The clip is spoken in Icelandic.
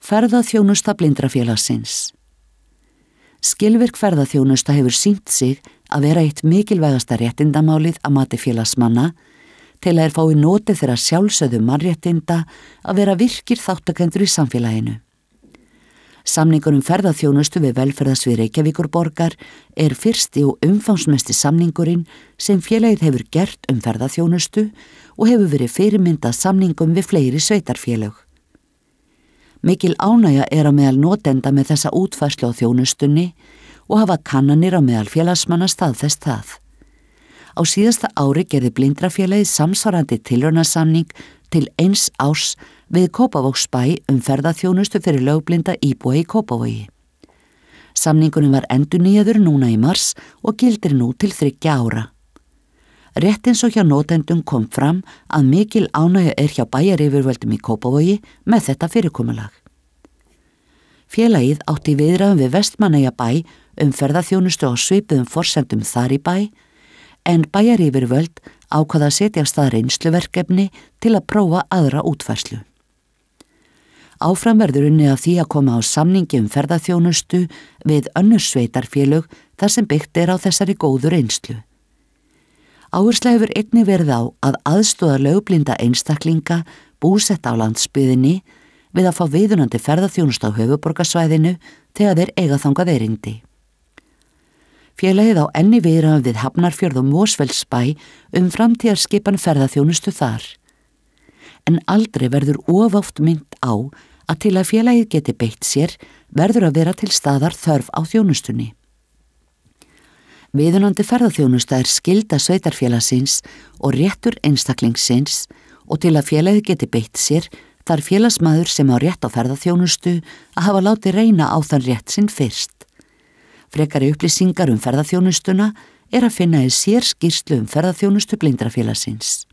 Ferðaþjónusta blindrafélagsins. Skilvirk ferðaþjónusta hefur sýnt sig að vera eitt mikilvægasta réttindamálið að mati félagsmanna til að fái notið þeirra sjálfsögðu mannréttinda að vera virkir þáttakendur í samfélaginu. Samningur ferðaþjónustu við velferðarsvið Reykjavíkurborgar er fyrsti og umfangsmesti samningurinn sem félagið hefur gert ferðaþjónustu og hefur verið fyrirmyndað samningum við fleiri sveitarfélög. Mikil ánægja á meðal notenda með þessa útfærslu á þjónustunni og hafa kannanir á meðal félagsmanna staðfest það. Á síðasta ári gerði blindrafélagið samsvarandi tilraunasamning til 1 árs við Kópavogsbæ ferðaþjónustu fyrir lögblinda íbúa í Kópavogi. Samningurinn var endurnýjaður núna í mars og gildir nú til 3 ára. Rétt eins og hjá notendum kom fram að mikil ánægja hjá bæjaryfirvöldum í Kópavogi með þetta fyrirkomulag. Félagið átti viðræðum við Vestmannaeyjabæ ferðaþjónustu á svipuðum forsendum þar í bæ, en bæjaryfirvöld ákvað að setja af stað reynsluverkefni til að prófa aðra útfærslu. Áfram verður unnið að því að koma á samningi ferðaþjónustu við önnur sveitarfélög þar sem byggt á þessari góðu reynslu. Áhersla hefur einnig verið á að aðstoða lögblinda einstaklinga búsetta á landsbyggðinni við að fá viðunandi ferðaþjónustu á höfuðborgarsvæðinu þegar þeir eiga þangað erindi. Félagið á enn í viðræðum við Hafnarfjörð og Mosfellsbæ framtíðarskipan ferðaþjónustu þar. En aldrei verður of oft minnt á að til að félagið geti beitt sér verður að vera til staðar þörf á þjónustunni. Viðunandi ferðaþjónusta skylda sveitarfélagsins og réttur einstaklingsins og til að félagið geti beitt sér þarf félagsmaður sem á rétt á ferðaþjónustu að hafa látið reyna á þann rétt sinn fyrst. Frekari upplýsingar ferðaþjónustuna að finna í sérskýrslu ferðaþjónustu blindrafélagsins.